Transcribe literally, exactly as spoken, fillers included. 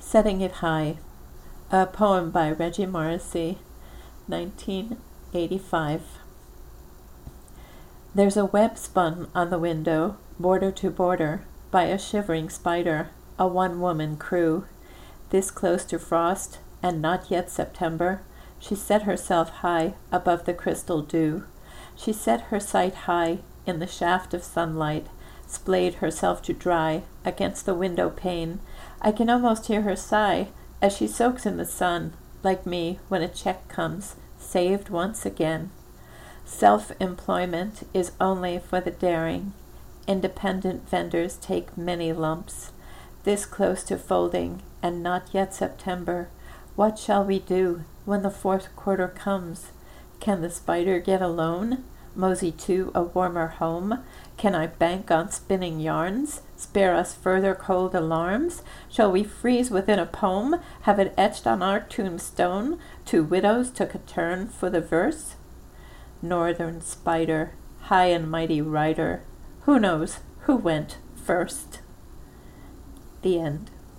Setting It High, a poem by Reggie Morrissey, nineteen eighty-five. There's a web spun on the window, border to border, by a shivering spider, a one-woman crew. This close to frost, and not yet September, she set herself high above the crystal dew. She set her sight high in the shaft of sunlight, splayed herself to dry against the window pane. I can almost hear her sigh as she soaks in the sun, like me when a check comes, saved once again. Self-employment is only for the daring. Independent vendors take many lumps. This close to folding, and not yet September. What shall we do when the fourth quarter comes? Can the spider get a loan? Mosey to a warmer home? Can I bank on spinning yarns? Spare us further cold alarms? Shall we freeze within a poem? Have it etched on our tombstone? Two widows took a turn for the verse? Northern spider, high and mighty rider, who knows who went first? The end.